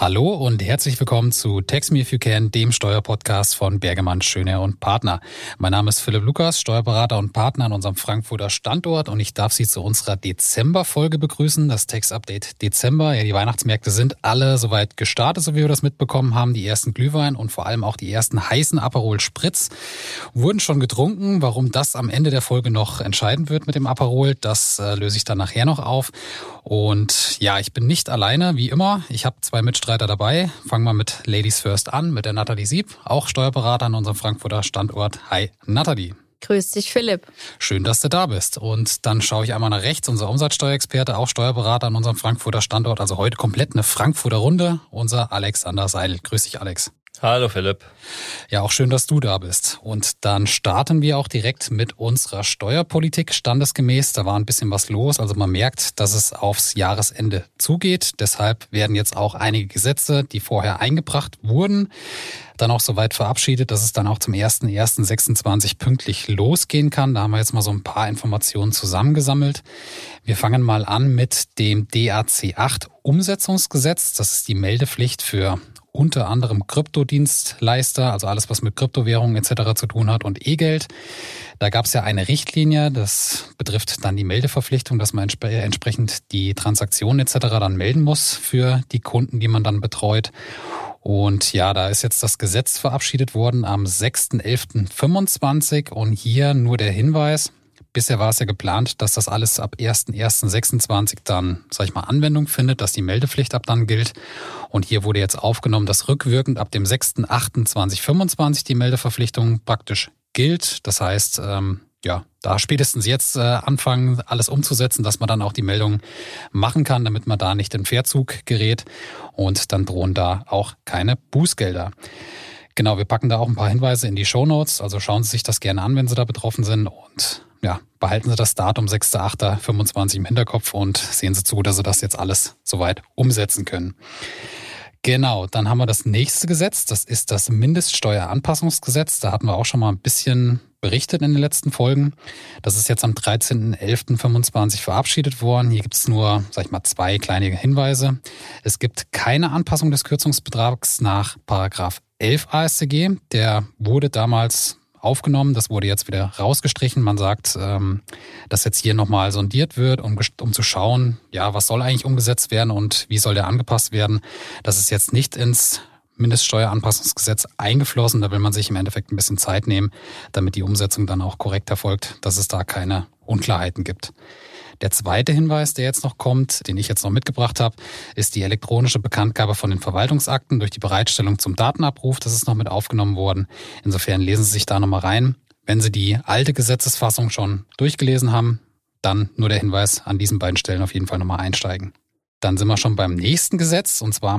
Hallo und herzlich willkommen zu Tax Me If You Can, dem Steuerpodcast von Bergemann, Schönehr und Partner. Mein Name ist Philipp Lukas, Steuerberater und Partner an unserem Frankfurter Standort und ich darf Sie zu unserer Dezember-Folge begrüßen, das Tax-Update Dezember. Ja, die Weihnachtsmärkte sind alle soweit gestartet, so wie wir das mitbekommen haben. Die ersten Glühwein und vor allem auch die ersten heißen Aperol Spritz wurden schon getrunken. Warum das am Ende der Folge noch entscheiden wird mit dem Aperol, das löse ich dann nachher noch auf. Und ja, ich bin nicht alleine, wie immer. Ich habe zwei Mitstreiter dabei. Fangen wir mit Ladies First an, mit der Nathalie Sieb, auch Steuerberater an unserem Frankfurter Standort. Hi Nathalie. Grüß dich, Philipp. Schön, dass du da bist. Und dann schaue ich einmal nach rechts, unser Umsatzsteuerexperte, auch Steuerberater an unserem Frankfurter Standort. Also heute komplett eine Frankfurter Runde, unser Alexander Seidel. Grüß dich, Alex. Hallo Philipp. Ja, auch schön, dass du da bist. Und dann starten wir auch direkt mit unserer Steuerpolitik standesgemäß. Da war ein bisschen was los. Also man merkt, dass es aufs Jahresende zugeht. Deshalb werden jetzt auch einige Gesetze, die vorher eingebracht wurden, dann auch soweit verabschiedet, dass es dann auch zum 01.01.26 pünktlich losgehen kann. Da haben wir jetzt mal so ein paar Informationen zusammengesammelt. Wir fangen mal an mit dem DAC 8 Umsetzungsgesetz. Das ist die Meldepflicht für unter anderem Kryptodienstleister, also alles, was mit Kryptowährungen etc. zu tun hat und E-Geld. Da gab es ja eine Richtlinie, das betrifft dann die Meldeverpflichtung, dass man entsprechend die Transaktionen etc. dann melden muss für die Kunden, die man dann betreut. Und ja, da ist jetzt das Gesetz verabschiedet worden am 6.11.25 und hier nur der Hinweis. Bisher war es ja geplant, dass das alles ab 1.1.26 dann, Anwendung findet, dass die Meldepflicht ab dann gilt. Und hier wurde jetzt aufgenommen, dass rückwirkend ab dem 6.8.2025 die Meldeverpflichtung praktisch gilt. Das heißt, da spätestens jetzt anfangen, alles umzusetzen, dass man dann auch die Meldung machen kann, damit man da nicht in Verzug gerät. Und dann drohen da auch keine Bußgelder. Genau, wir packen da auch ein paar Hinweise in die Shownotes. Also schauen Sie sich das gerne an, wenn Sie da betroffen sind. Und ja, behalten Sie das Datum 6.8.25 im Hinterkopf und sehen Sie zu, dass Sie das jetzt alles soweit umsetzen können. Genau, dann haben wir das nächste Gesetz. Das ist das Mindeststeueranpassungsgesetz. Da hatten wir auch schon mal ein bisschen berichtet in den letzten Folgen. Das ist jetzt am 13.11.25 verabschiedet worden. Hier gibt es nur, zwei kleine Hinweise. Es gibt keine Anpassung des Kürzungsbetrags nach Paragraph 11 AStG. Der wurde damals aufgenommen, das wurde jetzt wieder rausgestrichen. Man sagt, dass jetzt hier nochmal sondiert wird, um zu schauen, ja, was soll eigentlich umgesetzt werden und wie soll der angepasst werden. Das ist jetzt nicht ins Mindeststeueranpassungsgesetz eingeflossen. Da will man sich im Endeffekt ein bisschen Zeit nehmen, damit die Umsetzung dann auch korrekt erfolgt, dass es da keine Unklarheiten gibt. Der zweite Hinweis, der jetzt noch kommt, den ich jetzt noch mitgebracht habe, ist die elektronische Bekanntgabe von den Verwaltungsakten durch die Bereitstellung zum Datenabruf. Das ist noch mit aufgenommen worden. Insofern lesen Sie sich da nochmal rein. Wenn Sie die alte Gesetzesfassung schon durchgelesen haben, dann nur der Hinweis, an diesen beiden Stellen auf jeden Fall nochmal einsteigen. Dann sind wir schon beim nächsten Gesetz, und zwar am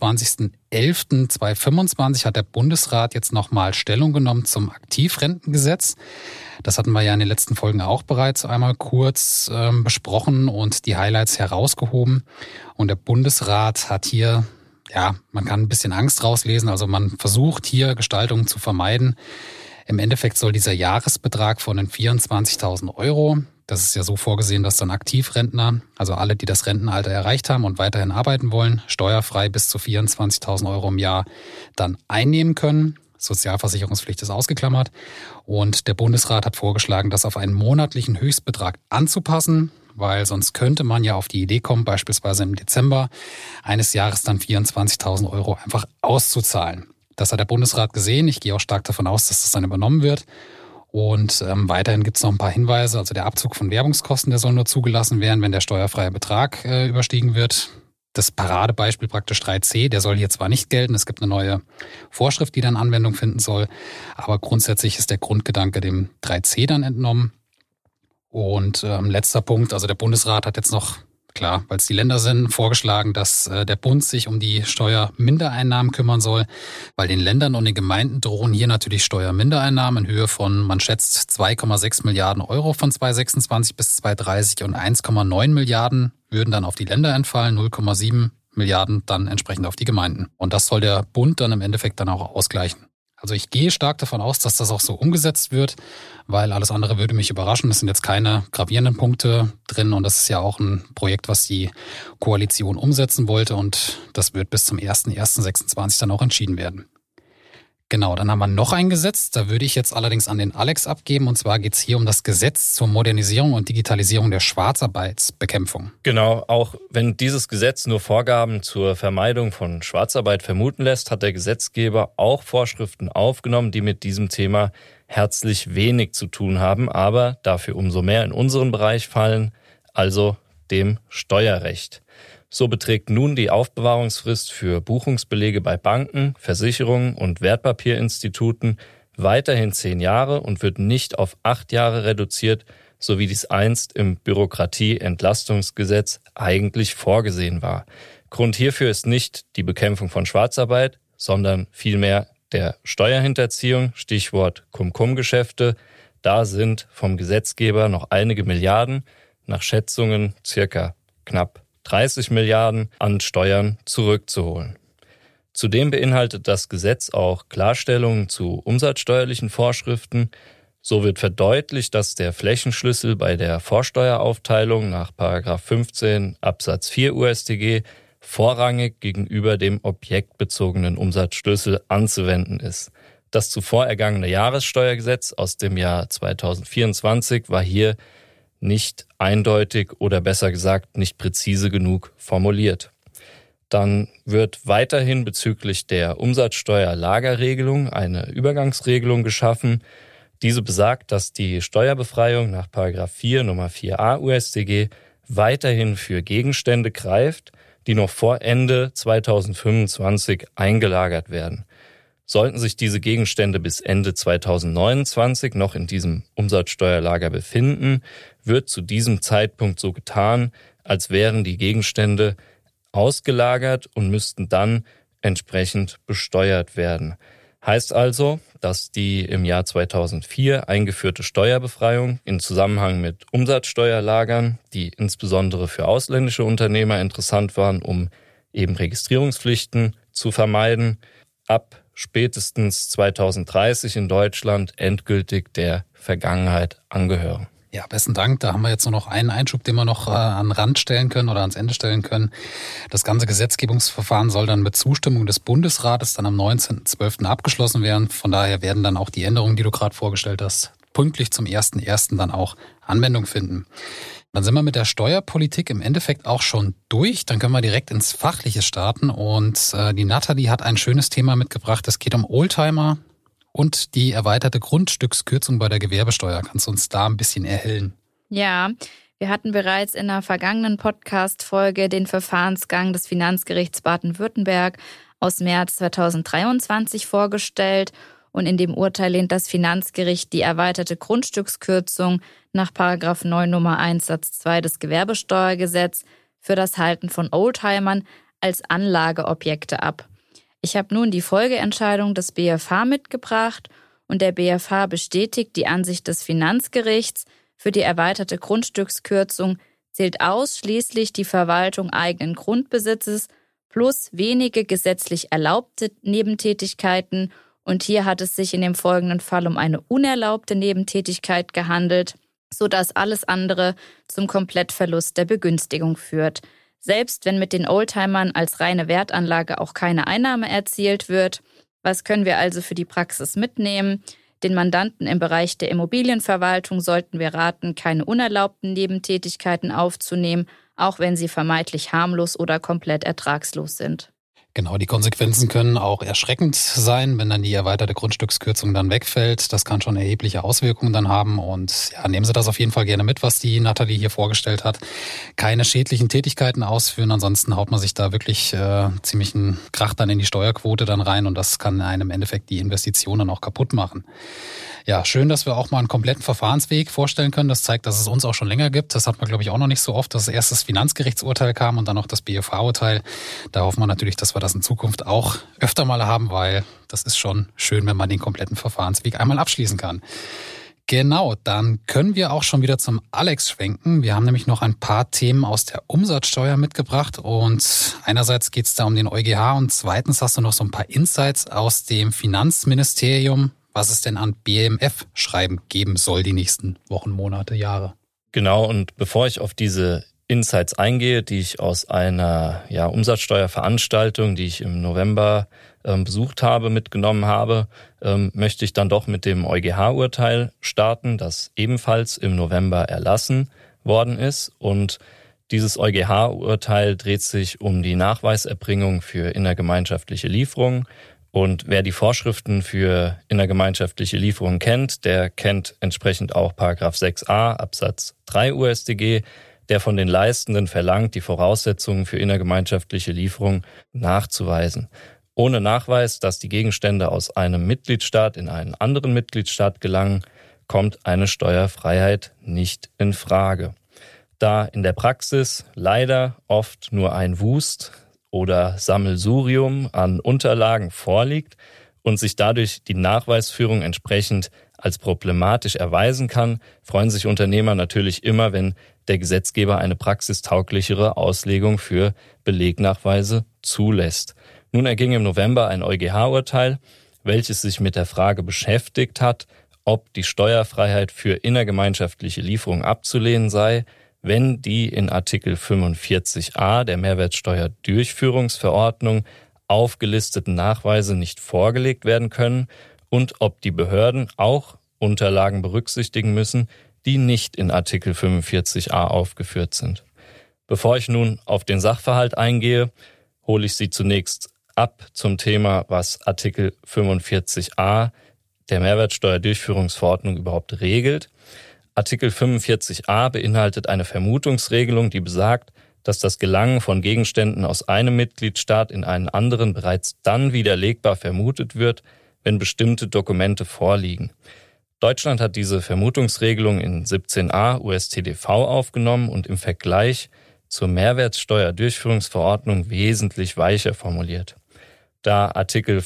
21.11.2025 hat der Bundesrat jetzt nochmal Stellung genommen zum Aktivrentengesetz. Das hatten wir ja in den letzten Folgen auch bereits einmal kurz besprochen und die Highlights herausgehoben. Und der Bundesrat hat hier, man kann ein bisschen Angst rauslesen, also man versucht hier Gestaltungen zu vermeiden. Im Endeffekt soll dieser Jahresbetrag von den 24.000 €, das ist ja so vorgesehen, dass dann Aktivrentner, also alle, die das Rentenalter erreicht haben und weiterhin arbeiten wollen, steuerfrei bis zu 24.000 € im Jahr dann einnehmen können. Sozialversicherungspflicht ist ausgeklammert. Und der Bundesrat hat vorgeschlagen, das auf einen monatlichen Höchstbetrag anzupassen, weil sonst könnte man ja auf die Idee kommen, beispielsweise im Dezember eines Jahres dann 24.000 € einfach auszuzahlen. Das hat der Bundesrat gesehen. Ich gehe auch stark davon aus, dass das dann übernommen wird. Und weiterhin gibt es noch ein paar Hinweise. Also der Abzug von Werbungskosten, der soll nur zugelassen werden, wenn der steuerfreie Betrag überstiegen wird. Das Paradebeispiel praktisch 3c, der soll hier zwar nicht gelten. Es gibt eine neue Vorschrift, die dann Anwendung finden soll. Aber grundsätzlich ist der Grundgedanke dem 3c dann entnommen. Und letzter Punkt, also der Bundesrat hat jetzt noch, klar, weil es die Länder sind, vorgeschlagen, dass der Bund sich um die Steuermindereinnahmen kümmern soll, weil den Ländern und den Gemeinden drohen hier natürlich Steuermindereinnahmen in Höhe von, man schätzt, 2,6 Milliarden € von 2026 bis 2030 und 1,9 Milliarden würden dann auf die Länder entfallen, 0,7 Milliarden dann entsprechend auf die Gemeinden. Und das soll der Bund dann im Endeffekt dann auch ausgleichen. Also ich gehe stark davon aus, dass das auch so umgesetzt wird, weil alles andere würde mich überraschen. Es sind jetzt keine gravierenden Punkte drin und das ist ja auch ein Projekt, was die Koalition umsetzen wollte und das wird bis zum 01.01.26 dann auch entschieden werden. Genau, dann haben wir noch ein Gesetz, da würde ich jetzt allerdings an den Alex abgeben und zwar geht es hier um das Gesetz zur Modernisierung und Digitalisierung der Schwarzarbeitsbekämpfung. Genau, auch wenn dieses Gesetz nur Vorgaben zur Vermeidung von Schwarzarbeit vermuten lässt, hat der Gesetzgeber auch Vorschriften aufgenommen, die mit diesem Thema herzlich wenig zu tun haben, aber dafür umso mehr in unseren Bereich fallen, also dem Steuerrecht. So beträgt nun die Aufbewahrungsfrist für Buchungsbelege bei Banken, Versicherungen und Wertpapierinstituten weiterhin 10 Jahre und wird nicht auf 8 Jahre reduziert, so wie dies einst im Bürokratieentlastungsgesetz eigentlich vorgesehen war. Grund hierfür ist nicht die Bekämpfung von Schwarzarbeit, sondern vielmehr der Steuerhinterziehung, Stichwort Cum-Cum-Geschäfte. Da sind vom Gesetzgeber noch einige Milliarden, nach Schätzungen circa knapp 30 Milliarden an Steuern zurückzuholen. Zudem beinhaltet das Gesetz auch Klarstellungen zu umsatzsteuerlichen Vorschriften. So wird verdeutlicht, dass der Flächenschlüssel bei der Vorsteueraufteilung nach § 15 Absatz 4 UStG vorrangig gegenüber dem objektbezogenen Umsatzschlüssel anzuwenden ist. Das zuvor ergangene Jahressteuergesetz aus dem Jahr 2024 war hier nicht eindeutig oder besser gesagt nicht präzise genug formuliert. Dann wird weiterhin bezüglich der Umsatzsteuerlagerregelung eine Übergangsregelung geschaffen. Diese besagt, dass die Steuerbefreiung nach § 4 Nummer 4a UStG weiterhin für Gegenstände greift, die noch vor Ende 2025 eingelagert werden. Sollten sich diese Gegenstände bis Ende 2029 noch in diesem Umsatzsteuerlager befinden, wird zu diesem Zeitpunkt so getan, als wären die Gegenstände ausgelagert und müssten dann entsprechend besteuert werden. Heißt also, dass die im Jahr 2004 eingeführte Steuerbefreiung in Zusammenhang mit Umsatzsteuerlagern, die insbesondere für ausländische Unternehmer interessant waren, um eben Registrierungspflichten zu vermeiden, ab spätestens 2030 in Deutschland endgültig der Vergangenheit angehören. Ja, besten Dank. Da haben wir jetzt nur noch einen Einschub, den wir noch an den Rand stellen können oder ans Ende stellen können. Das ganze Gesetzgebungsverfahren soll dann mit Zustimmung des Bundesrates dann am 19.12. abgeschlossen werden. Von daher werden dann auch die Änderungen, die du gerade vorgestellt hast, pünktlich zum 01.01. dann auch Anwendung finden. Dann sind wir mit der Steuerpolitik im Endeffekt auch schon durch. Dann können wir direkt ins Fachliche starten. Und die Nathalie hat ein schönes Thema mitgebracht. Es geht um Oldtimer und die erweiterte Grundstückskürzung bei der Gewerbesteuer. Kannst du uns da ein bisschen erhellen? Ja, wir hatten bereits in einer vergangenen Podcast-Folge den Verfahrensgang des Finanzgerichts Baden-Württemberg aus März 2023 vorgestellt. Und in dem Urteil lehnt das Finanzgericht die erweiterte Grundstückskürzung nach § 9 Nummer 1 Satz 2 des Gewerbesteuergesetz für das Halten von Oldtimern als Anlageobjekte ab. Ich habe nun die Folgeentscheidung des BfH mitgebracht und der BfH bestätigt die Ansicht des Finanzgerichts. Für die erweiterte Grundstückskürzung zählt ausschließlich die Verwaltung eigenen Grundbesitzes plus wenige gesetzlich erlaubte Nebentätigkeiten. Und hier hat es sich in dem folgenden Fall um eine unerlaubte Nebentätigkeit gehandelt, sodass alles andere zum Komplettverlust der Begünstigung führt. Selbst wenn mit den Oldtimern als reine Wertanlage auch keine Einnahme erzielt wird. Was können wir also für die Praxis mitnehmen? Den Mandanten im Bereich der Immobilienverwaltung sollten wir raten, keine unerlaubten Nebentätigkeiten aufzunehmen, auch wenn sie vermeintlich harmlos oder komplett ertragslos sind. Genau, die Konsequenzen können auch erschreckend sein, wenn dann die erweiterte Grundstückskürzung dann wegfällt. Das kann schon erhebliche Auswirkungen dann haben und ja, nehmen Sie das auf jeden Fall gerne mit, was die Nathalie hier vorgestellt hat. Keine schädlichen Tätigkeiten ausführen, ansonsten haut man sich da wirklich ziemlich einen Krach dann in die Steuerquote dann rein und das kann einem im Endeffekt die Investitionen auch kaputt machen. Ja, schön, dass wir auch mal einen kompletten Verfahrensweg vorstellen können. Das zeigt, dass es uns auch schon länger gibt. Das hat man, glaube ich, auch noch nicht so oft, dass erst das Finanzgerichtsurteil kam und dann noch das BfH-Urteil. Da hoffen wir natürlich, dass wir das in Zukunft auch öfter mal haben, weil das ist schon schön, wenn man den kompletten Verfahrensweg einmal abschließen kann. Genau, dann können wir auch schon wieder zum Alex schwenken. Wir haben nämlich noch ein paar Themen aus der Umsatzsteuer mitgebracht und einerseits geht es da um den EuGH und zweitens hast du noch so ein paar Insights aus dem Finanzministerium, was es denn an BMF-Schreiben geben soll die nächsten Wochen, Monate, Jahre. Genau, und bevor ich auf diese Insights eingehe, die ich aus einer Umsatzsteuerveranstaltung, die ich im November besucht habe, mitgenommen habe, möchte ich dann doch mit dem EuGH-Urteil starten, das ebenfalls im November erlassen worden ist. Und dieses EuGH-Urteil dreht sich um die Nachweiserbringung für innergemeinschaftliche Lieferungen. Und wer die Vorschriften für innergemeinschaftliche Lieferungen kennt, der kennt entsprechend auch Paragraph 6a Absatz 3 UStG, der von den Leistenden verlangt, die Voraussetzungen für innergemeinschaftliche Lieferungen nachzuweisen. Ohne Nachweis, dass die Gegenstände aus einem Mitgliedstaat in einen anderen Mitgliedstaat gelangen, kommt eine Steuerfreiheit nicht in Frage. Da in der Praxis leider oft nur ein Wust oder Sammelsurium an Unterlagen vorliegt und sich dadurch die Nachweisführung entsprechend als problematisch erweisen kann, freuen sich Unternehmer natürlich immer, wenn der Gesetzgeber eine praxistauglichere Auslegung für Belegnachweise zulässt. Nun erging im November ein EuGH-Urteil, welches sich mit der Frage beschäftigt hat, ob die Steuerfreiheit für innergemeinschaftliche Lieferungen abzulehnen sei, wenn die in Artikel 45a der Mehrwertsteuerdurchführungsverordnung aufgelisteten Nachweise nicht vorgelegt werden können und ob die Behörden auch Unterlagen berücksichtigen müssen, die nicht in Artikel 45a aufgeführt sind. Bevor ich nun auf den Sachverhalt eingehe, hole ich Sie zunächst ab zum Thema, was Artikel 45a der Mehrwertsteuerdurchführungsverordnung überhaupt regelt. Artikel 45a beinhaltet eine Vermutungsregelung, die besagt, dass das Gelangen von Gegenständen aus einem Mitgliedstaat in einen anderen bereits dann widerlegbar vermutet wird, wenn bestimmte Dokumente vorliegen. Deutschland hat diese Vermutungsregelung in 17a UStDV aufgenommen und im Vergleich zur Mehrwertsteuerdurchführungsverordnung wesentlich weicher formuliert. Da Artikel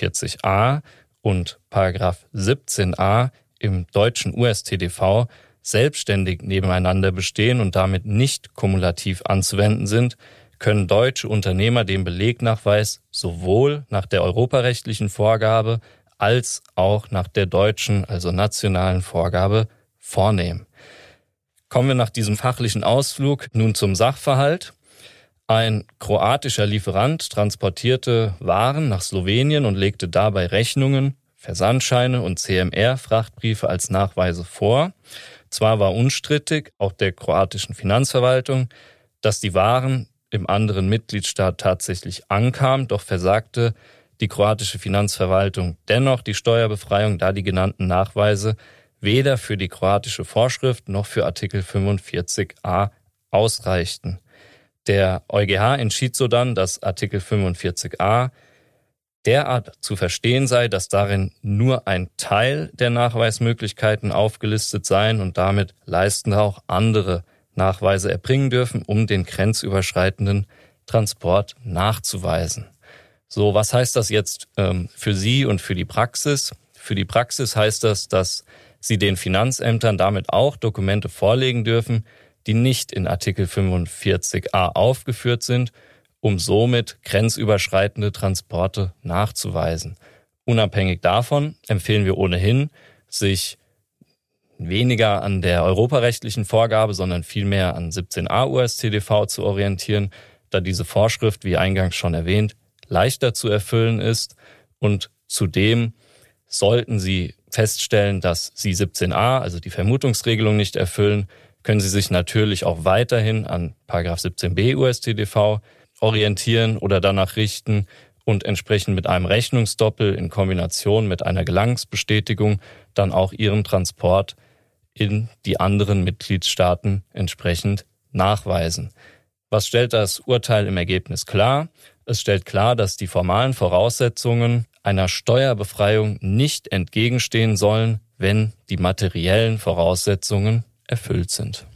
45a und Paragraph 17a im deutschen UStDV selbstständig nebeneinander bestehen und damit nicht kumulativ anzuwenden sind, können deutsche Unternehmer den Belegnachweis sowohl nach der europarechtlichen Vorgabe als auch nach der deutschen, also nationalen Vorgabe vornehmen. Kommen wir nach diesem fachlichen Ausflug nun zum Sachverhalt. Ein kroatischer Lieferant transportierte Waren nach Slowenien und legte dabei Rechnungen, Versandscheine und CMR-Frachtbriefe als Nachweise vor. Zwar war unstrittig, auch der kroatischen Finanzverwaltung, dass die Waren im anderen Mitgliedstaat tatsächlich ankamen, doch versagte die kroatische Finanzverwaltung dennoch die Steuerbefreiung, da die genannten Nachweise weder für die kroatische Vorschrift noch für Artikel 45a ausreichten. Der EuGH entschied sodann, dass Artikel 45a derart zu verstehen sei, dass darin nur ein Teil der Nachweismöglichkeiten aufgelistet seien und damit Leistende auch andere Nachweise erbringen dürfen, um den grenzüberschreitenden Transport nachzuweisen. So, was heißt das jetzt für Sie und für die Praxis? Für die Praxis heißt das, dass Sie den Finanzämtern damit auch Dokumente vorlegen dürfen, die nicht in Artikel 45a aufgeführt sind, um somit grenzüberschreitende Transporte nachzuweisen. Unabhängig davon empfehlen wir ohnehin, sich weniger an der europarechtlichen Vorgabe, sondern vielmehr an 17a UStDV zu orientieren, da diese Vorschrift, wie eingangs schon erwähnt, leichter zu erfüllen ist und zudem sollten Sie feststellen, dass Sie 17a, also die Vermutungsregelung, nicht erfüllen, können Sie sich natürlich auch weiterhin an § 17b UStDV orientieren oder danach richten und entsprechend mit einem Rechnungsdoppel in Kombination mit einer Gelangsbestätigung dann auch Ihren Transport in die anderen Mitgliedstaaten entsprechend nachweisen. Was stellt das Urteil im Ergebnis klar? Es stellt klar, dass die formalen Voraussetzungen einer Steuerbefreiung nicht entgegenstehen sollen, wenn die materiellen Voraussetzungen erfüllt sind.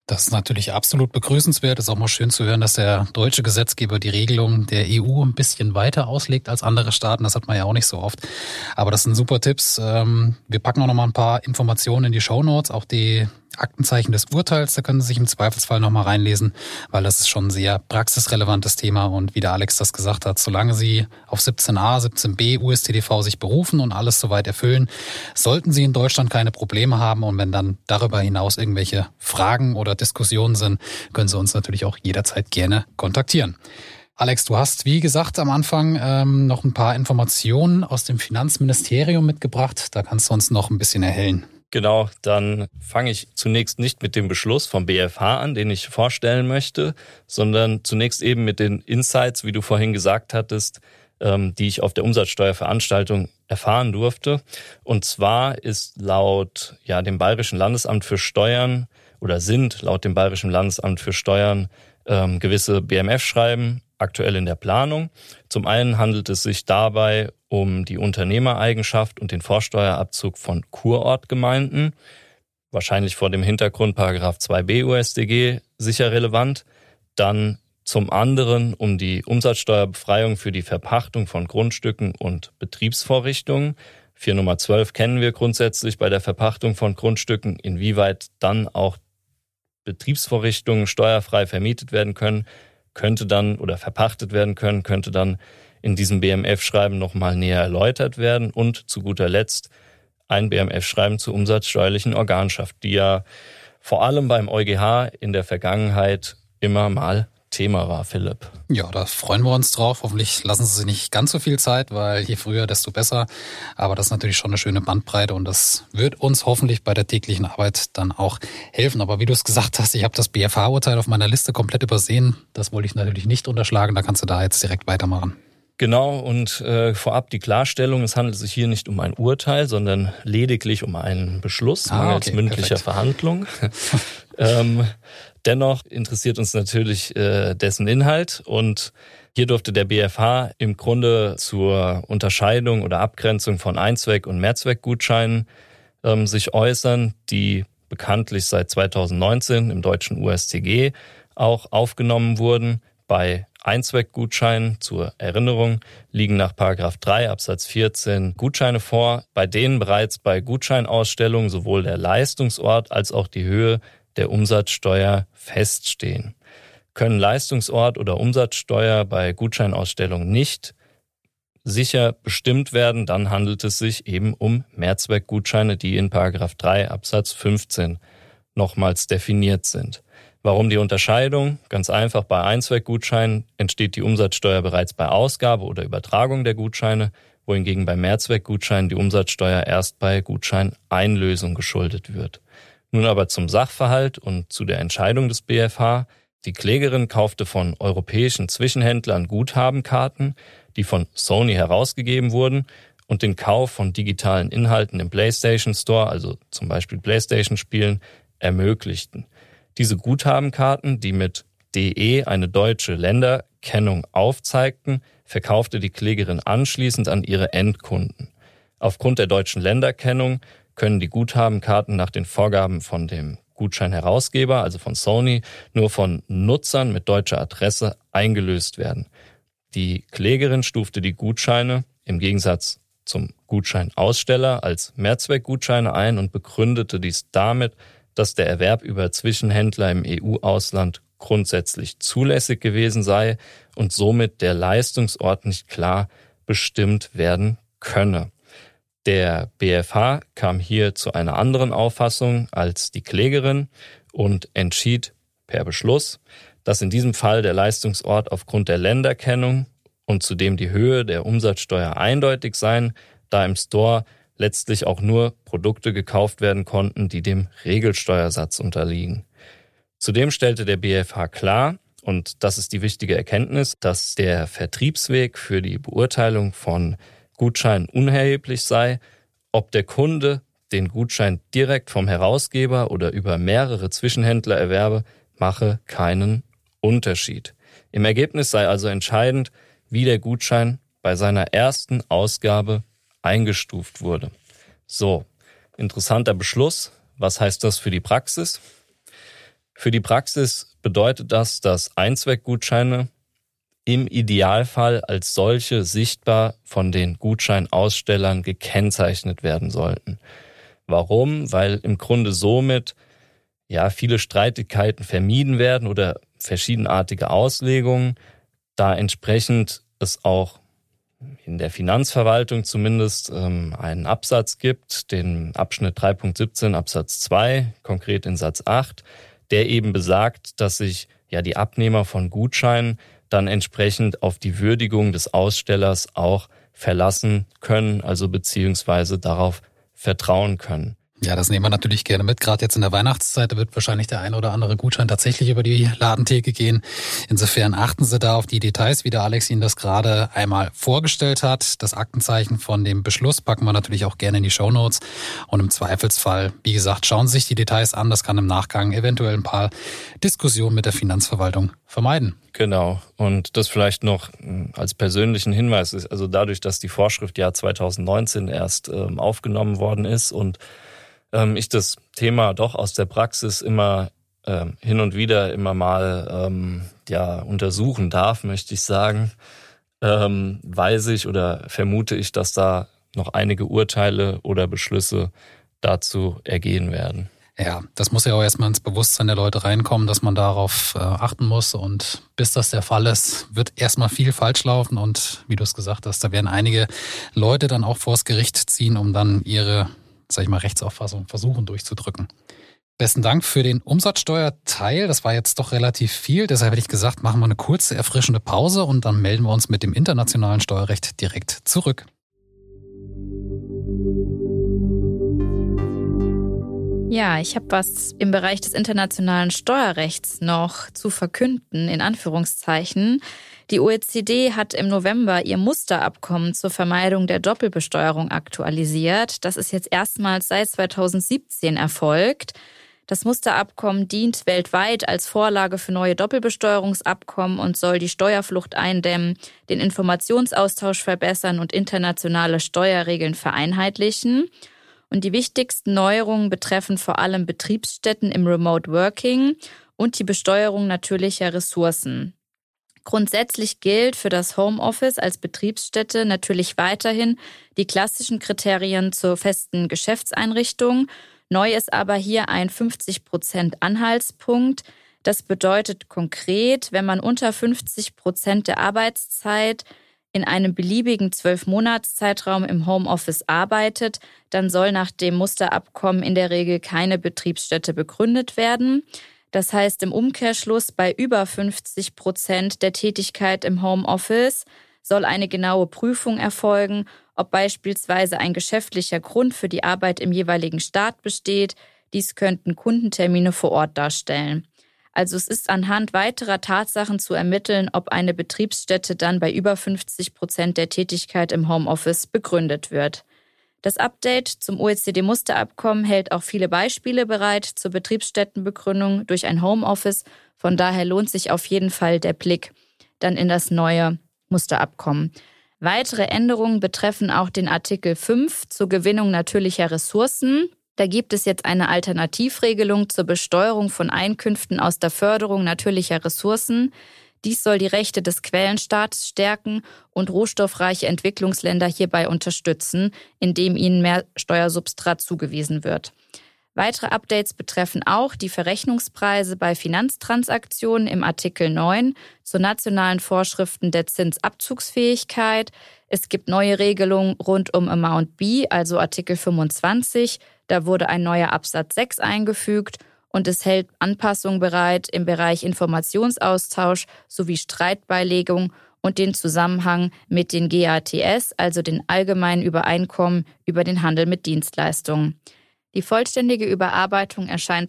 Das ist natürlich absolut begrüßenswert. Ist auch mal schön zu hören, dass der deutsche Gesetzgeber die Regelung der EU ein bisschen weiter auslegt als andere Staaten. Das hat man ja auch nicht so oft. Aber das sind super Tipps. Wir packen auch noch mal ein paar Informationen in die Shownotes, auch die Aktenzeichen des Urteils. Da können Sie sich im Zweifelsfall noch mal reinlesen, weil das ist schon ein sehr praxisrelevantes Thema. Und wie der Alex das gesagt hat, solange Sie auf 17a, 17b USTDV sich berufen und alles soweit erfüllen, sollten Sie in Deutschland keine Probleme haben. Und wenn dann darüber hinaus irgendwelche Fragen oder Diskussionen sind, können Sie uns natürlich auch jederzeit gerne kontaktieren. Alex, du hast, wie gesagt, am Anfang noch ein paar Informationen aus dem Finanzministerium mitgebracht. Da kannst du uns noch ein bisschen erhellen. Genau, dann fange ich zunächst nicht mit dem Beschluss vom BfH an, den ich vorstellen möchte, sondern zunächst eben mit den Insights, wie du vorhin gesagt hattest, die ich auf der Umsatzsteuerveranstaltung erfahren durfte. Und zwar ist laut dem Bayerischen Landesamt für Steuern oder sind laut dem Bayerischen Landesamt für Steuern gewisse BMF-Schreiben aktuell in der Planung. Zum einen handelt es sich dabei um die Unternehmereigenschaft und den Vorsteuerabzug von Kurortgemeinden, wahrscheinlich vor dem Hintergrund § 2b UStG sicher relevant. Dann zum anderen um die Umsatzsteuerbefreiung für die Verpachtung von Grundstücken und Betriebsvorrichtungen. 4 Nummer 12 kennen wir grundsätzlich bei der Verpachtung von Grundstücken. Inwieweit dann auch Betriebsvorrichtungen steuerfrei vermietet werden können, könnte dann oder verpachtet werden können, könnte dann in diesem BMF-Schreiben nochmal näher erläutert werden. Und zu guter Letzt ein BMF-Schreiben zur umsatzsteuerlichen Organschaft, die ja vor allem beim EuGH in der Vergangenheit immer mal Thema war, Philipp. Ja, da freuen wir uns drauf. Hoffentlich lassen Sie sich nicht ganz so viel Zeit, weil je früher, desto besser. Aber das ist natürlich schon eine schöne Bandbreite und das wird uns hoffentlich bei der täglichen Arbeit dann auch helfen. Aber wie du es gesagt hast, ich habe das BfH-Urteil auf meiner Liste komplett übersehen. Das wollte ich natürlich nicht unterschlagen. Da kannst du da jetzt direkt weitermachen. Genau, und vorab die Klarstellung, es handelt sich hier nicht um ein Urteil, sondern lediglich um einen Beschluss mangels mündlicher Verhandlung. Dennoch interessiert uns natürlich dessen Inhalt und hier durfte der BfH im Grunde zur Unterscheidung oder Abgrenzung von Einzweck- und Mehrzweckgutscheinen sich äußern, die bekanntlich seit 2019 im deutschen UStG auch aufgenommen wurden. Bei Einzweckgutscheinen, zur Erinnerung, liegen nach § 3 Absatz 14 Gutscheine vor, bei denen bereits bei Gutscheinausstellung sowohl der Leistungsort als auch die Höhe der Umsatzsteuer feststehen. Können Leistungsort oder Umsatzsteuer bei Gutscheinausstellung nicht sicher bestimmt werden, dann handelt es sich eben um Mehrzweckgutscheine, die in § 3 Absatz 15 nochmals definiert sind. Warum die Unterscheidung? Ganz einfach, bei Einzweckgutscheinen entsteht die Umsatzsteuer bereits bei Ausgabe oder Übertragung der Gutscheine, wohingegen bei Mehrzweckgutscheinen die Umsatzsteuer erst bei Gutscheineinlösung geschuldet wird. Nun aber zum Sachverhalt und zu der Entscheidung des BfH. Die Klägerin kaufte von europäischen Zwischenhändlern Guthabenkarten, die von Sony herausgegeben wurden und den Kauf von digitalen Inhalten im PlayStation Store, also zum Beispiel PlayStation-Spielen, ermöglichten. Diese Guthabenkarten, die mit DE eine deutsche Länderkennung aufzeigten, verkaufte die Klägerin anschließend an ihre Endkunden. Aufgrund der deutschen Länderkennung können die Guthabenkarten nach den Vorgaben von dem Gutscheinherausgeber, also von Sony, nur von Nutzern mit deutscher Adresse eingelöst werden. Die Klägerin stufte die Gutscheine im Gegensatz zum Gutscheinaussteller als Mehrzweckgutscheine ein und begründete dies damit, dass der Erwerb über Zwischenhändler im EU-Ausland grundsätzlich zulässig gewesen sei und somit der Leistungsort nicht klar bestimmt werden könne. Der BfH kam hier zu einer anderen Auffassung als die Klägerin und entschied per Beschluss, dass in diesem Fall der Leistungsort aufgrund der Länderkennung und zudem die Höhe der Umsatzsteuer eindeutig seien, da im Store letztlich auch nur Produkte gekauft werden konnten, die dem Regelsteuersatz unterliegen. Zudem stellte der BfH klar, und das ist die wichtige Erkenntnis, dass der Vertriebsweg für die Beurteilung von Gutscheinen unerheblich sei, ob der Kunde den Gutschein direkt vom Herausgeber oder über mehrere Zwischenhändler erwerbe, mache keinen Unterschied. Im Ergebnis sei also entscheidend, wie der Gutschein bei seiner ersten Ausgabe eingestuft wurde. So, interessanter Beschluss. Was heißt das für die Praxis? Für die Praxis bedeutet das, dass Einzweckgutscheine im Idealfall als solche sichtbar von den Gutscheinausstellern gekennzeichnet werden sollten. Warum? Weil im Grunde somit viele Streitigkeiten vermieden werden oder verschiedenartige Auslegungen, da entsprechend es auch in der Finanzverwaltung zumindest einen Absatz gibt, den Abschnitt 3.17 Absatz 2, konkret in Satz 8, der eben besagt, dass sich die Abnehmer von Gutscheinen dann entsprechend auf die Würdigung des Ausstellers auch verlassen können, also beziehungsweise darauf vertrauen können. Ja, das nehmen wir natürlich gerne mit. Gerade jetzt in der Weihnachtszeit, da wird wahrscheinlich der ein oder andere Gutschein tatsächlich über die Ladentheke gehen. Insofern achten Sie da auf die Details, wie der Alex Ihnen das gerade einmal vorgestellt hat. Das Aktenzeichen von dem Beschluss packen wir natürlich auch gerne in die Shownotes. Und im Zweifelsfall, wie gesagt, schauen Sie sich die Details an. Das kann im Nachgang eventuell ein paar Diskussionen mit der Finanzverwaltung vermeiden. Genau. Und das vielleicht noch als persönlichen Hinweis ist, also dadurch, dass die Vorschrift Jahr 2019 erst aufgenommen worden ist und ich das Thema doch aus der Praxis immer hin und wieder immer mal untersuchen darf, möchte ich sagen, weiß ich oder vermute ich, dass da noch einige Urteile oder Beschlüsse dazu ergehen werden. Ja, das muss ja auch erstmal ins Bewusstsein der Leute reinkommen, dass man darauf achten muss. Und bis das der Fall ist, wird erstmal viel falsch laufen. Und wie du es gesagt hast, da werden einige Leute dann auch vors Gericht ziehen, um dann ihre Rechtsauffassung versuchen durchzudrücken. Besten Dank für den Umsatzsteuerteil. Das war jetzt doch relativ viel. Deshalb hätte ich gesagt, machen wir eine kurze, erfrischende Pause und dann melden wir uns mit dem internationalen Steuerrecht direkt zurück. Ja, ich habe was im Bereich des internationalen Steuerrechts noch zu verkünden, in Anführungszeichen. Die OECD hat im November ihr Musterabkommen zur Vermeidung der Doppelbesteuerung aktualisiert. Das ist jetzt erstmals seit 2017 erfolgt. Das Musterabkommen dient weltweit als Vorlage für neue Doppelbesteuerungsabkommen und soll die Steuerflucht eindämmen, den Informationsaustausch verbessern und internationale Steuerregeln vereinheitlichen. Und die wichtigsten Neuerungen betreffen vor allem Betriebsstätten im Remote Working und die Besteuerung natürlicher Ressourcen. Grundsätzlich gilt für das Homeoffice als Betriebsstätte natürlich weiterhin die klassischen Kriterien zur festen Geschäftseinrichtung. Neu ist aber hier ein 50% Anhaltspunkt. Das bedeutet konkret, wenn man unter 50% der Arbeitszeit in einem beliebigen 12-Monats-Zeitraum im Homeoffice arbeitet, dann soll nach dem Musterabkommen in der Regel keine Betriebsstätte begründet werden. Das heißt im Umkehrschluss, bei über 50% der Tätigkeit im Homeoffice soll eine genaue Prüfung erfolgen, ob beispielsweise ein geschäftlicher Grund für die Arbeit im jeweiligen Staat besteht. Dies könnten Kundentermine vor Ort darstellen. Also es ist anhand weiterer Tatsachen zu ermitteln, ob eine Betriebsstätte dann bei über 50% der Tätigkeit im Homeoffice begründet wird. Das Update zum OECD-Musterabkommen hält auch viele Beispiele bereit zur Betriebsstättenbegründung durch ein Homeoffice. Von daher lohnt sich auf jeden Fall der Blick dann in das neue Musterabkommen. Weitere Änderungen betreffen auch den Artikel 5 zur Gewinnung natürlicher Ressourcen. Da gibt es jetzt eine Alternativregelung zur Besteuerung von Einkünften aus der Förderung natürlicher Ressourcen. Dies soll die Rechte des Quellenstaates stärken und rohstoffreiche Entwicklungsländer hierbei unterstützen, indem ihnen mehr Steuersubstrat zugewiesen wird. Weitere Updates betreffen auch die Verrechnungspreise bei Finanztransaktionen im Artikel 9 zu nationalen Vorschriften der Zinsabzugsfähigkeit. Es gibt neue Regelungen rund um Amount B, also Artikel 25. Da wurde ein neuer Absatz 6 eingefügt und es hält Anpassungen bereit im Bereich Informationsaustausch sowie Streitbeilegung und den Zusammenhang mit den GATS, also den allgemeinen Übereinkommen über den Handel mit Dienstleistungen. Die vollständige Überarbeitung erscheint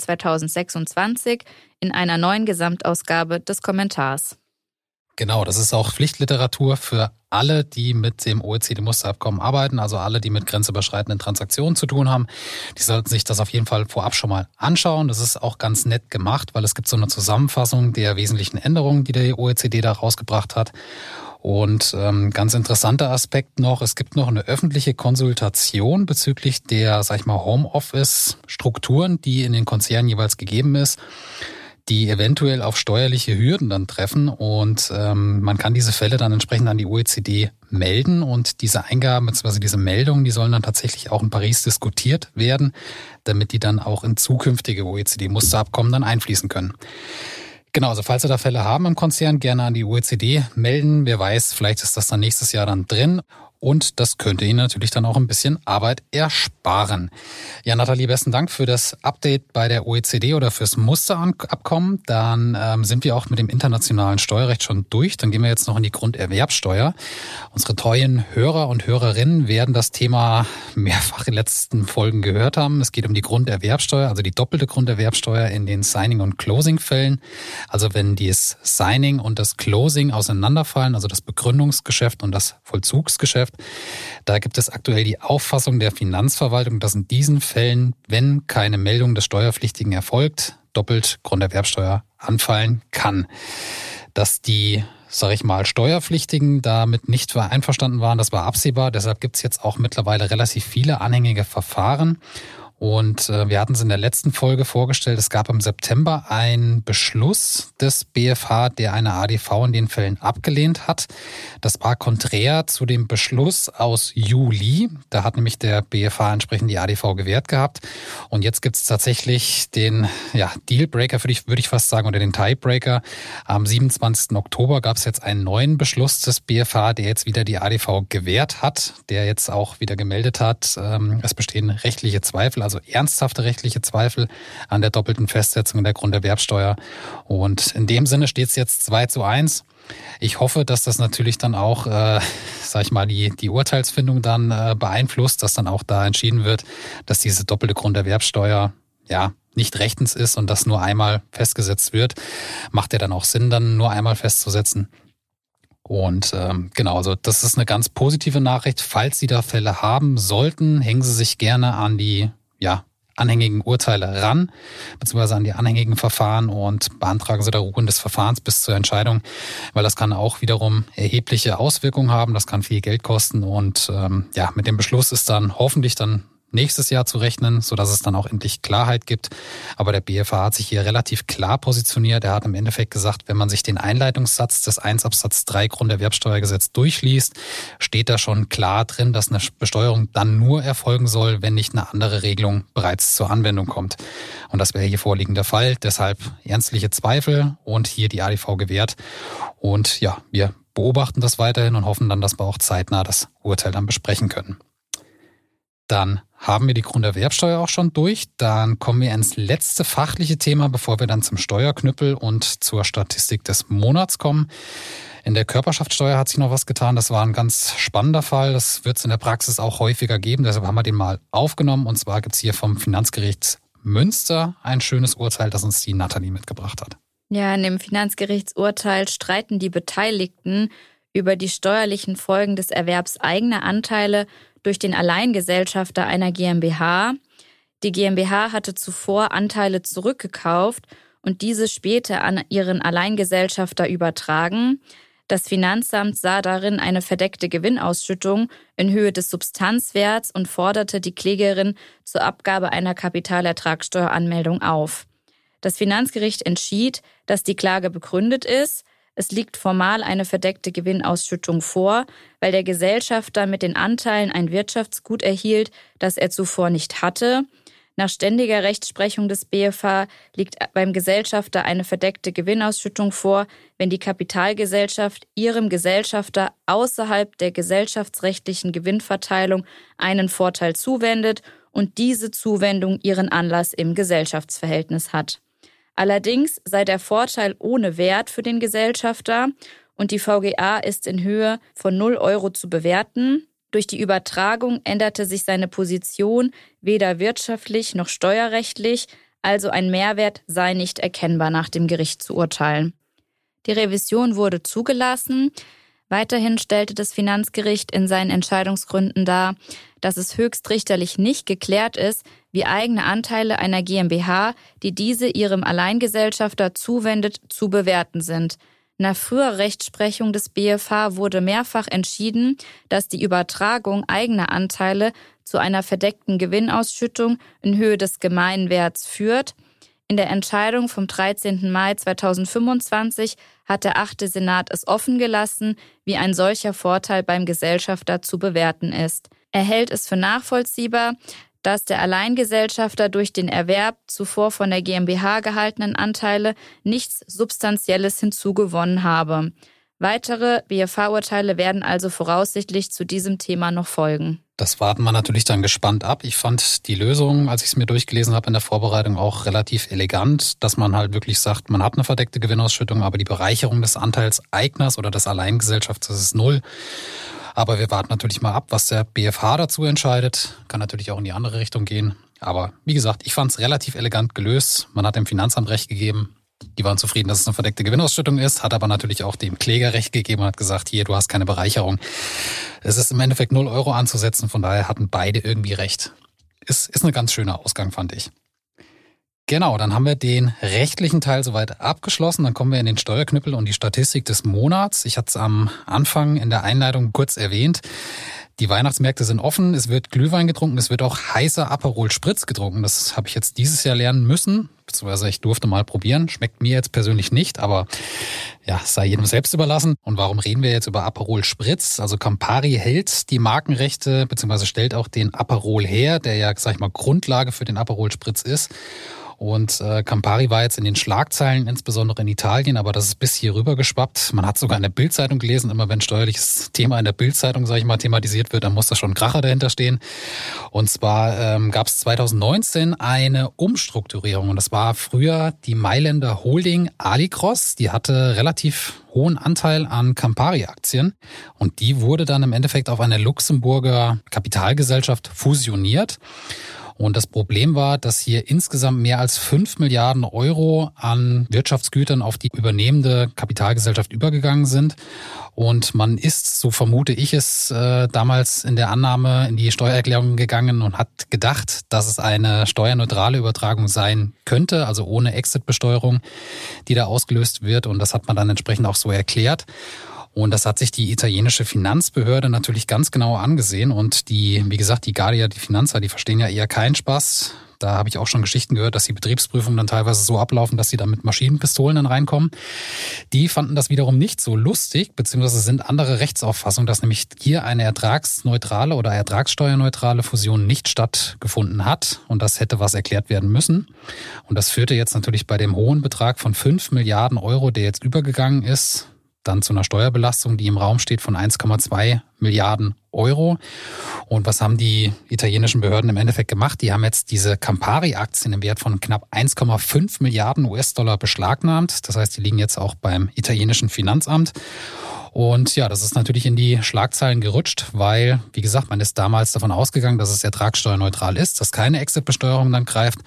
2026 in einer neuen Gesamtausgabe des Kommentars. Genau, das ist auch Pflichtliteratur für alle, die mit dem OECD-Musterabkommen arbeiten, also alle, die mit grenzüberschreitenden Transaktionen zu tun haben. Die sollten sich das auf jeden Fall vorab schon mal anschauen. Das ist auch ganz nett gemacht, weil es gibt so eine Zusammenfassung der wesentlichen Änderungen, die der OECD da rausgebracht hat. Und ganz interessanter Aspekt noch, es gibt noch eine öffentliche Konsultation bezüglich der, Homeoffice-Strukturen, die in den Konzernen jeweils gegeben ist. die eventuell auf steuerliche Hürden dann treffen und man kann diese Fälle dann entsprechend an die OECD melden und diese Eingaben bzw. diese Meldungen, die sollen dann tatsächlich auch in Paris diskutiert werden, damit die dann auch in zukünftige OECD-Musterabkommen dann einfließen können. Genau, also falls Sie da Fälle haben im Konzern, gerne an die OECD melden. Wer weiß, vielleicht ist das dann nächstes Jahr dann drin. Und das könnte Ihnen natürlich dann auch ein bisschen Arbeit ersparen. Ja, Nathalie, besten Dank für das Update bei der OECD oder fürs Musterabkommen. Dann sind wir auch mit dem internationalen Steuerrecht schon durch. Dann gehen wir jetzt noch in die Grunderwerbsteuer. Unsere treuen Hörer und Hörerinnen werden das Thema mehrfach in den letzten Folgen gehört haben. Es geht um die Grunderwerbsteuer, also die doppelte Grunderwerbsteuer in den Signing- und Closing-Fällen. Also wenn das Signing und das Closing auseinanderfallen, also das Begründungsgeschäft und das Vollzugsgeschäft, da gibt es aktuell die Auffassung der Finanzverwaltung, dass in diesen Fällen, wenn keine Meldung des Steuerpflichtigen erfolgt, doppelt Grunderwerbsteuer anfallen kann. Dass die, sage ich mal, Steuerpflichtigen damit nicht einverstanden waren, das war absehbar. Deshalb gibt es jetzt auch mittlerweile relativ viele anhängige Verfahren. Und wir hatten es in der letzten Folge vorgestellt, es gab im September einen Beschluss des BfH, der eine ADV in den Fällen abgelehnt hat. Das war konträr zu dem Beschluss aus Juli. Da hat nämlich der BfH entsprechend die ADV gewährt gehabt. Und jetzt gibt es tatsächlich den Dealbreaker, würde ich fast sagen, oder den Tiebreaker. Am 27. Oktober gab es jetzt einen neuen Beschluss des BfH, der jetzt wieder die ADV gewährt hat, der jetzt auch wieder gemeldet hat, es bestehen rechtliche Zweifel, also ernsthafte rechtliche Zweifel an der doppelten Festsetzung der Grunderwerbsteuer. Und in dem Sinne steht es jetzt 2:1. Ich hoffe, dass das natürlich dann auch, die Urteilsfindung dann beeinflusst, dass dann auch da entschieden wird, dass diese doppelte Grunderwerbsteuer nicht rechtens ist und das nur einmal festgesetzt wird. Macht ja dann auch Sinn, dann nur einmal festzusetzen. Und also das ist eine ganz positive Nachricht. Falls Sie da Fälle haben sollten, hängen Sie sich gerne an die anhängigen Urteile ran, beziehungsweise an die anhängigen Verfahren und beantragen Sie da Ruhen des Verfahrens bis zur Entscheidung, weil das kann auch wiederum erhebliche Auswirkungen haben, das kann viel Geld kosten und mit dem Beschluss ist dann hoffentlich dann nächstes Jahr zu rechnen, sodass es dann auch endlich Klarheit gibt. Aber der BfH hat sich hier relativ klar positioniert. Er hat im Endeffekt gesagt, wenn man sich den Einleitungssatz des 1 Absatz 3 Grunderwerbsteuergesetz durchliest, steht da schon klar drin, dass eine Besteuerung dann nur erfolgen soll, wenn nicht eine andere Regelung bereits zur Anwendung kommt. Und das wäre hier vorliegend der Fall. Deshalb ernstliche Zweifel und hier die ADV gewährt. Und wir beobachten das weiterhin und hoffen dann, dass wir auch zeitnah das Urteil dann besprechen können. Dann haben wir die Grunderwerbsteuer auch schon durch. Dann kommen wir ins letzte fachliche Thema, bevor wir dann zum Steuerknüppel und zur Statistik des Monats kommen. In der Körperschaftssteuer hat sich noch was getan. Das war ein ganz spannender Fall. Das wird es in der Praxis auch häufiger geben. Deshalb haben wir den mal aufgenommen. Und zwar gibt es hier vom Finanzgericht Münster ein schönes Urteil, das uns die Nathalie mitgebracht hat. Ja, in dem Finanzgerichtsurteil streiten die Beteiligten über die steuerlichen Folgen des Erwerbs eigener Anteile durch den Alleingesellschafter einer GmbH. Die GmbH hatte zuvor Anteile zurückgekauft und diese später an ihren Alleingesellschafter übertragen. Das Finanzamt sah darin eine verdeckte Gewinnausschüttung in Höhe des Substanzwerts und forderte die Klägerin zur Abgabe einer Kapitalertragssteueranmeldung auf. Das Finanzgericht entschied, dass die Klage begründet ist. Es liegt formal eine verdeckte Gewinnausschüttung vor, weil der Gesellschafter mit den Anteilen ein Wirtschaftsgut erhielt, das er zuvor nicht hatte. Nach ständiger Rechtsprechung des BfH liegt beim Gesellschafter eine verdeckte Gewinnausschüttung vor, wenn die Kapitalgesellschaft ihrem Gesellschafter außerhalb der gesellschaftsrechtlichen Gewinnverteilung einen Vorteil zuwendet und diese Zuwendung ihren Anlass im Gesellschaftsverhältnis hat. Allerdings sei der Vorteil ohne Wert für den Gesellschafter und die VGA ist in Höhe von 0 € zu bewerten. Durch die Übertragung änderte sich seine Position weder wirtschaftlich noch steuerrechtlich, also ein Mehrwert sei nicht erkennbar nach dem Gericht zu urteilen. Die Revision wurde zugelassen. Weiterhin stellte das Finanzgericht in seinen Entscheidungsgründen dar, dass es höchstrichterlich nicht geklärt ist, wie eigene Anteile einer GmbH, die diese ihrem Alleingesellschafter zuwendet, zu bewerten sind. Nach früherer Rechtsprechung des BfH wurde mehrfach entschieden, dass die Übertragung eigener Anteile zu einer verdeckten Gewinnausschüttung in Höhe des Gemeinwerts führt. In der Entscheidung vom 13. Mai 2025 hat der 8. Senat es offen gelassen, wie ein solcher Vorteil beim Gesellschafter zu bewerten ist. Er hält es für nachvollziehbar, dass der Alleingesellschafter durch den Erwerb zuvor von der GmbH gehaltenen Anteile nichts Substanzielles hinzugewonnen habe. Weitere BFH-Urteile werden also voraussichtlich zu diesem Thema noch folgen. Das warten wir natürlich dann gespannt ab. Ich fand die Lösung, als ich es mir durchgelesen habe in der Vorbereitung, auch relativ elegant, dass man halt wirklich sagt, man hat eine verdeckte Gewinnausschüttung, aber die Bereicherung des Anteilseigners oder des Alleingesellschafters ist 0. Aber wir warten natürlich mal ab, was der BFH dazu entscheidet. Kann natürlich auch in die andere Richtung gehen. Aber wie gesagt, ich fand es relativ elegant gelöst. Man hat dem Finanzamt Recht gegeben. Die waren zufrieden, dass es eine verdeckte Gewinnausschüttung ist, hat aber natürlich auch dem Kläger Recht gegeben und hat gesagt, hier, du hast keine Bereicherung. Es ist im Endeffekt 0 Euro anzusetzen, von daher hatten beide irgendwie recht. Ist ein ganz schöner Ausgang, fand ich. Genau, dann haben wir den rechtlichen Teil soweit abgeschlossen. Dann kommen wir in den Steuerknüppel und die Statistik des Monats. Ich hatte es am Anfang in der Einleitung kurz erwähnt. Die Weihnachtsmärkte sind offen, es wird Glühwein getrunken, es wird auch heißer Aperol Spritz getrunken. Das habe ich jetzt dieses Jahr lernen müssen, beziehungsweise ich durfte mal probieren. Schmeckt mir jetzt persönlich nicht, aber ja, sei jedem selbst überlassen. Und warum reden wir jetzt über Aperol Spritz? Also Campari hält die Markenrechte, beziehungsweise stellt auch den Aperol her, der ja, sag ich mal, Grundlage für den Aperol Spritz ist. Und Campari war jetzt in den Schlagzeilen, insbesondere in Italien, aber das ist bis hier rüber geschwappt. Man hat sogar in der Bild-Zeitung gelesen, immer wenn steuerliches Thema in der Bild-Zeitung, sage ich mal, thematisiert wird, dann muss da schon ein Kracher dahinter stehen. Und zwar gab es 2019 eine Umstrukturierung und das war früher die Mailänder Holding Alicross. Die hatte relativ hohen Anteil an Campari-Aktien und die wurde dann im Endeffekt auf eine Luxemburger Kapitalgesellschaft fusioniert. Und das Problem war, dass hier insgesamt mehr als 5 Milliarden Euro an Wirtschaftsgütern auf die übernehmende Kapitalgesellschaft übergegangen sind. Und man ist, so vermute ich es, damals in der Annahme in die Steuererklärung gegangen und hat gedacht, dass es eine steuerneutrale Übertragung sein könnte, also ohne Exit-Besteuerung, die da ausgelöst wird. Und das hat man dann entsprechend auch so erklärt. Und das hat sich die italienische Finanzbehörde natürlich ganz genau angesehen. Und die, wie gesagt, die Guardia di Finanza, die verstehen ja eher keinen Spaß. Da habe ich auch schon Geschichten gehört, dass die Betriebsprüfungen dann teilweise so ablaufen, dass sie dann mit Maschinenpistolen dann reinkommen. Die fanden das wiederum nicht so lustig, beziehungsweise sind andere Rechtsauffassungen, dass nämlich hier eine ertragsneutrale oder ertragssteuerneutrale Fusion nicht stattgefunden hat. Und das hätte was erklärt werden müssen. Und das führte jetzt natürlich bei dem hohen Betrag von 5 Milliarden Euro, der jetzt übergegangen ist, dann zu einer Steuerbelastung, die im Raum steht von 1,2 Milliarden Euro. Und was haben die italienischen Behörden im Endeffekt gemacht? Die haben jetzt diese Campari-Aktien im Wert von knapp 1,5 Milliarden US-Dollar beschlagnahmt. Das heißt, die liegen jetzt auch beim italienischen Finanzamt. Und ja, das ist natürlich in die Schlagzeilen gerutscht, weil, wie gesagt, man ist damals davon ausgegangen, dass es ertragssteuerneutral ist, dass keine Exit-Besteuerung dann greift.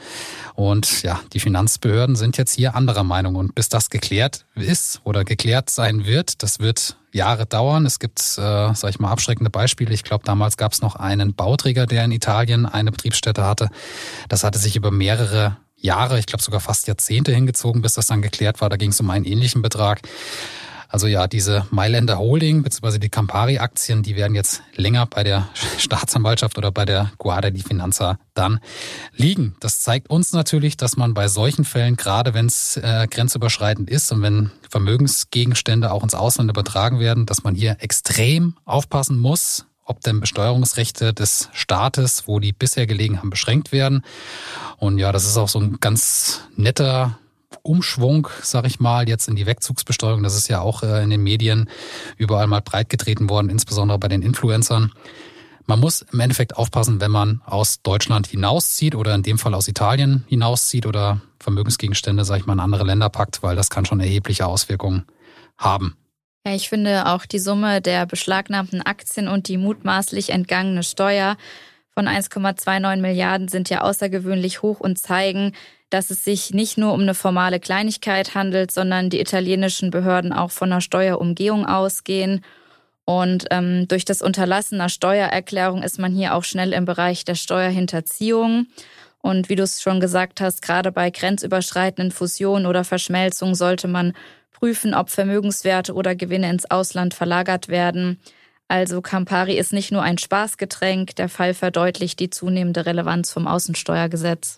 Und ja, die Finanzbehörden sind jetzt hier anderer Meinung. Und bis das geklärt ist oder geklärt sein wird, das wird Jahre dauern. Es gibt, sag ich mal, abschreckende Beispiele. Ich glaube, damals gab es noch einen Bauträger, der in Italien eine Betriebsstätte hatte. Das hatte sich über mehrere Jahre, ich glaube sogar fast Jahrzehnte hingezogen, bis das dann geklärt war. Da ging es um einen ähnlichen Betrag. Also ja, diese Mailänder Holding bzw. die Campari-Aktien, die werden jetzt länger bei der Staatsanwaltschaft oder bei der Guardia di Finanza dann liegen. Das zeigt uns natürlich, dass man bei solchen Fällen, gerade wenn es grenzüberschreitend ist und wenn Vermögensgegenstände auch ins Ausland übertragen werden, dass man hier extrem aufpassen muss, ob denn Besteuerungsrechte des Staates, wo die bisher gelegen haben, beschränkt werden. Und ja, das ist auch so ein ganz netter Umschwung, sag ich mal, jetzt in die Wegzugsbesteuerung. Das ist ja auch in den Medien überall mal breitgetreten worden, insbesondere bei den Influencern. Man muss im Endeffekt aufpassen, wenn man aus Deutschland hinauszieht oder in dem Fall aus Italien hinauszieht oder Vermögensgegenstände, sag ich mal, in andere Länder packt, weil das kann schon erhebliche Auswirkungen haben. Ja, ich finde auch die Summe der beschlagnahmten Aktien und die mutmaßlich entgangene Steuer von 1,29 Milliarden sind ja außergewöhnlich hoch und zeigen, dass es sich nicht nur um eine formale Kleinigkeit handelt, sondern die italienischen Behörden auch von einer Steuerumgehung ausgehen. Und durch das Unterlassen einer Steuererklärung ist man hier auch schnell im Bereich der Steuerhinterziehung. Und wie du es schon gesagt hast, gerade bei grenzüberschreitenden Fusionen oder Verschmelzungen sollte man prüfen, ob Vermögenswerte oder Gewinne ins Ausland verlagert werden. Also Campari ist nicht nur ein Spaßgetränk, der Fall verdeutlicht die zunehmende Relevanz vom Außensteuergesetz.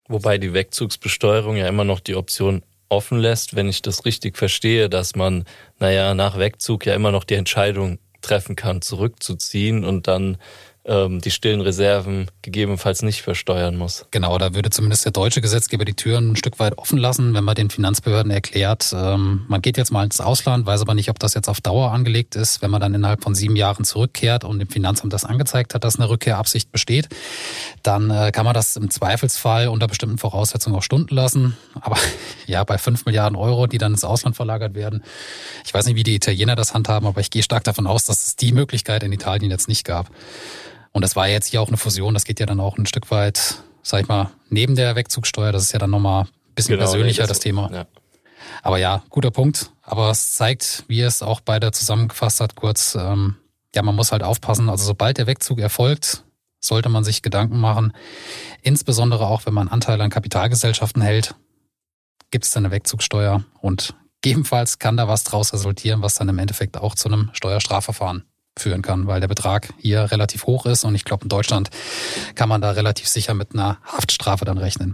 Wobei die Wegzugsbesteuerung ja immer noch die Option offen lässt, wenn ich das richtig verstehe, dass man, nach Wegzug ja immer noch die Entscheidung treffen kann, zurückzuziehen und dann die stillen Reserven gegebenenfalls nicht versteuern muss. Genau, da würde zumindest der deutsche Gesetzgeber die Türen ein Stück weit offen lassen, wenn man den Finanzbehörden erklärt, man geht jetzt mal ins Ausland, weiß aber nicht, ob das jetzt auf Dauer angelegt ist. Wenn man dann innerhalb von 7 Jahren zurückkehrt und dem Finanzamt das angezeigt hat, dass eine Rückkehrabsicht besteht, dann kann man das im Zweifelsfall unter bestimmten Voraussetzungen auch stunden lassen. Aber ja, bei 5 Milliarden Euro, die dann ins Ausland verlagert werden, ich weiß nicht, wie die Italiener das handhaben, aber ich gehe stark davon aus, dass es die Möglichkeit in Italien jetzt nicht gab. Und das war jetzt hier auch eine Fusion, das geht ja dann auch ein Stück weit, sag ich mal, neben der Wegzugsteuer, das ist ja dann nochmal ein bisschen persönlicher, das Thema. Ja. Aber ja, guter Punkt. Aber es zeigt, wie es auch beide zusammengefasst hat, kurz, man muss halt aufpassen, also sobald der Wegzug erfolgt, sollte man sich Gedanken machen, insbesondere auch, wenn man Anteile an Kapitalgesellschaften hält, gibt es dann eine Wegzugsteuer und gegebenenfalls kann da was draus resultieren, was dann im Endeffekt auch zu einem Steuerstrafverfahren führen kann, weil der Betrag hier relativ hoch ist und ich glaube, in Deutschland kann man da relativ sicher mit einer Haftstrafe dann rechnen.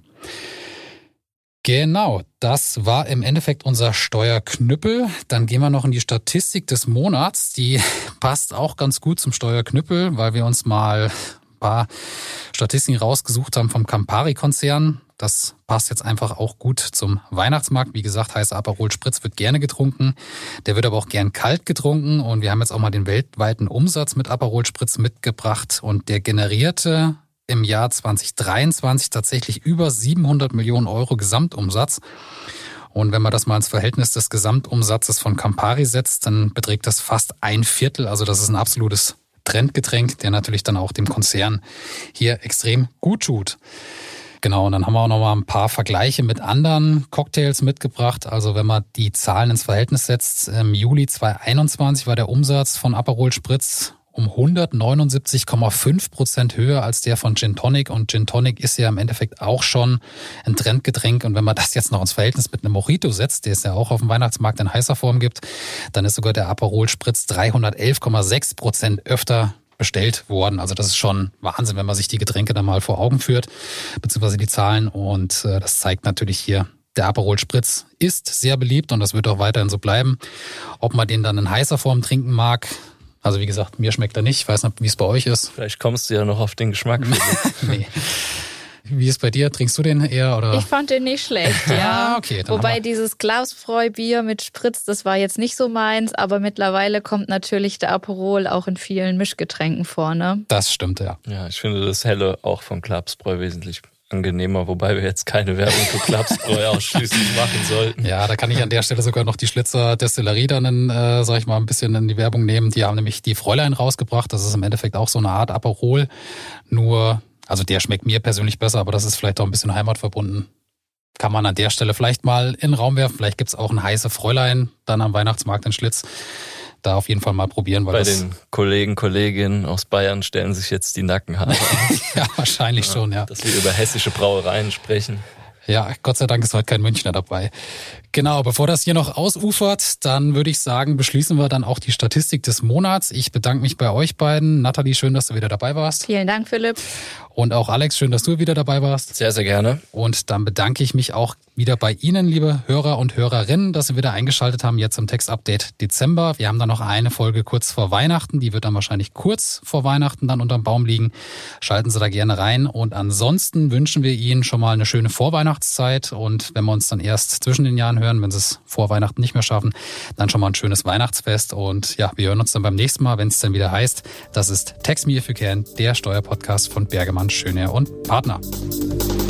Genau, das war im Endeffekt unser Steuerknüppel. Dann gehen wir noch in die Statistik des Monats. Die passt auch ganz gut zum Steuerknüppel, weil wir uns mal ein paar Statistiken rausgesucht haben vom Campari-Konzern. Das passt jetzt einfach auch gut zum Weihnachtsmarkt. Wie gesagt, heißer Aperol Spritz wird gerne getrunken. Der wird aber auch gern kalt getrunken. Und wir haben jetzt auch mal den weltweiten Umsatz mit Aperol Spritz mitgebracht. Und der generierte im Jahr 2023 tatsächlich über 700 Millionen Euro Gesamtumsatz. Und wenn man das mal ins Verhältnis des Gesamtumsatzes von Campari setzt, dann beträgt das fast 1/4. Also das ist ein absolutes Trendgetränk, der natürlich dann auch dem Konzern hier extrem gut tut. Genau, und dann haben wir auch noch mal ein paar Vergleiche mit anderen Cocktails mitgebracht. Also wenn man die Zahlen ins Verhältnis setzt, im Juli 2021 war der Umsatz von Aperol Spritz um 179,5% höher als der von Gin Tonic. Und Gin Tonic ist ja im Endeffekt auch schon ein Trendgetränk. Und wenn man das jetzt noch ins Verhältnis mit einem Mojito setzt, der es ja auch auf dem Weihnachtsmarkt in heißer Form gibt, dann ist sogar der Aperol Spritz 311,6% öfter bestellt worden. Also das ist schon Wahnsinn, wenn man sich die Getränke dann mal vor Augen führt, beziehungsweise die Zahlen. Und das zeigt natürlich hier, der Aperol Spritz ist sehr beliebt und das wird auch weiterhin so bleiben. Ob man den dann in heißer Form trinken mag, also wie gesagt, mir schmeckt er nicht. Ich weiß nicht, wie es bei euch ist. Vielleicht kommst du ja noch auf den Geschmack. Nee. Wie ist es bei dir? Trinkst du den eher? Oder? Ich fand den nicht schlecht, ja. Okay, wobei dieses Glasbräu-Bier mit Spritz, das war jetzt nicht so meins, aber mittlerweile kommt natürlich der Aperol auch in vielen Mischgetränken vor, ne? Das stimmt, ja. Ja, ich finde das Helle auch von Klapsbräu wesentlich angenehmer, wobei wir jetzt keine Werbung für Klapsbräu ausschließlich machen sollten. Ja, da kann ich an der Stelle sogar noch die Schlitzer Destillerie dann, sag ich mal, ein bisschen in die Werbung nehmen. Die haben nämlich die Fräulein rausgebracht. Das ist im Endeffekt auch so eine Art Aperol, nur... Also der schmeckt mir persönlich besser, aber das ist vielleicht auch ein bisschen heimatverbunden. Kann man an der Stelle vielleicht mal in den Raum werfen. Vielleicht gibt's auch ein heiße Fräulein dann am Weihnachtsmarkt in Schlitz. Da auf jeden Fall mal probieren. Weil bei den Kolleginnen aus Bayern stellen sich jetzt die Nackenhaare. Ja, wahrscheinlich schon, ja. Dass wir über hessische Brauereien sprechen. Ja, Gott sei Dank ist heute kein Münchner dabei. Genau, bevor das hier noch ausufert, dann würde ich sagen, beschließen wir dann auch die Statistik des Monats. Ich bedanke mich bei euch beiden. Nathalie, schön, dass du wieder dabei warst. Vielen Dank, Philipp. Und auch Alex, schön, dass du wieder dabei warst. Sehr, sehr gerne. Und dann bedanke ich mich auch wieder bei Ihnen, liebe Hörer und Hörerinnen, dass Sie wieder eingeschaltet haben jetzt im Textupdate Dezember. Wir haben da noch eine Folge kurz vor Weihnachten. Die wird dann wahrscheinlich kurz vor Weihnachten dann unterm Baum liegen. Schalten Sie da gerne rein. Und ansonsten wünschen wir Ihnen schon mal eine schöne Vorweihnachtszeit. Und wenn wir uns dann erst zwischen den Jahren hören, wenn Sie es vor Weihnachten nicht mehr schaffen, dann schon mal ein schönes Weihnachtsfest. Und ja, wir hören uns dann beim nächsten Mal, wenn es dann wieder heißt, das ist Tax Me If You Can, der Steuerpodcast von Bergemann, Schönehr und Partner.